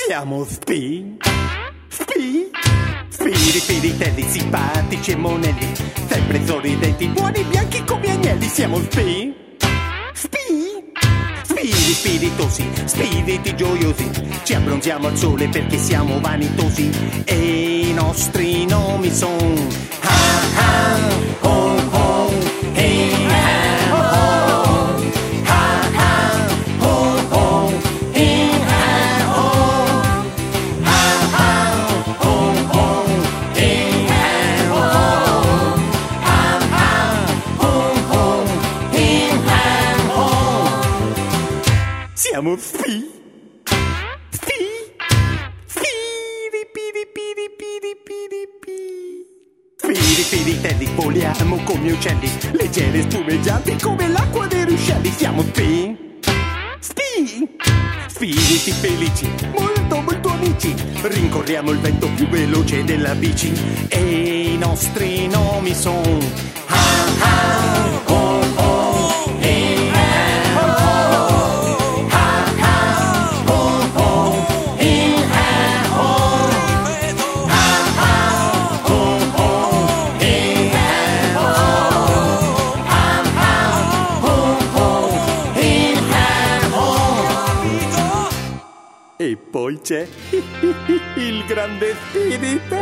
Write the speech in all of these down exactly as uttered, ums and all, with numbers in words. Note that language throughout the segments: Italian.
Siamo spi, spi, spiri, spiritelli, simpatici e monelli, sempre sorridenti, buoni, bianchi come agnelli. Siamo spi, spi, spiri, spiritosi, spiriti gioiosi, ci abbronziamo al sole perché siamo vanitosi e i nostri nomi son ha ha, ho ho, hey ha ho ho, ha ha, ho ho, hey ha ho, ha ha, ho ho, hey ha ho, ha ha, ho ho, hey ha ho. Siamo spi, spi, spiri, piri, piri, piri, piri, piri. Spiri, spiritelli, voliamo come uccelli, leggere spumeggianti come l'acqua dei ruscelli. Siamo spi, spi, spiriti felici, molto molto amici, rincorriamo il vento più veloce della bici e i nostri nomi son ha ha, ho ho, hey ha ho, ha ha, ho ho, hey ha ho, ha ha, ho ho, hey ha ho, ha ha, ho ho, hey ha ho. E poi c'è il grande spirito.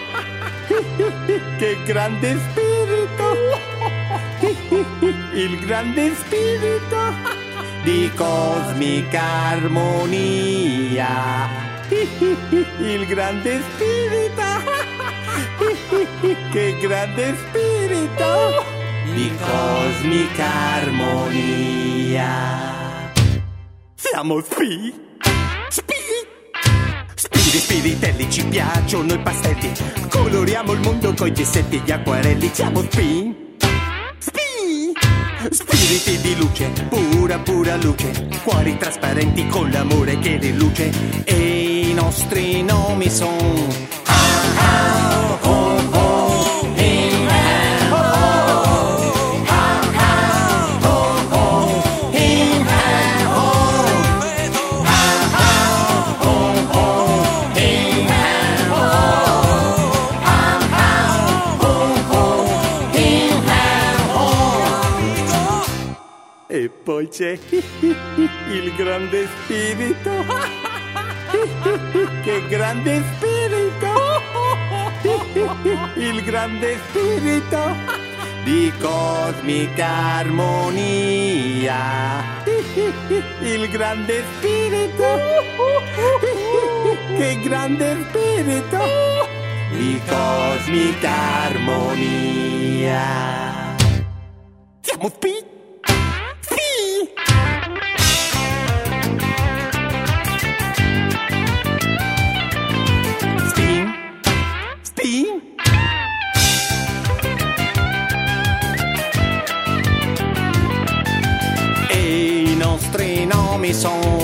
Che grande spirito! Il grande spirito di cosmica armonia. Il grande spirito. Che grande spirito di cosmica armonia. Siamo spi, spi, spiri, spiritelli, ci piacciono i pastelli, coloriamo il mondo coi gessetti e gli acquarelli. Siamo spi, spi, spiriti di luce, pura pura luce, cuori trasparenti con l'amore che riluce e i nostri nomi son ha ha, ho ho, hey ha ho, ha ha, ho ho, hey ha ho, ha ha, ho ho, hey ha ho, ha ha, ho ho, hey ha ho. E poi c'è il grande spirito. Che grande spirito! Il grande spirito di cosmica armonia. Il grande spirito. Che grande spirito di cosmica armonia. Siamo spi, spi. E i nostri nomi sono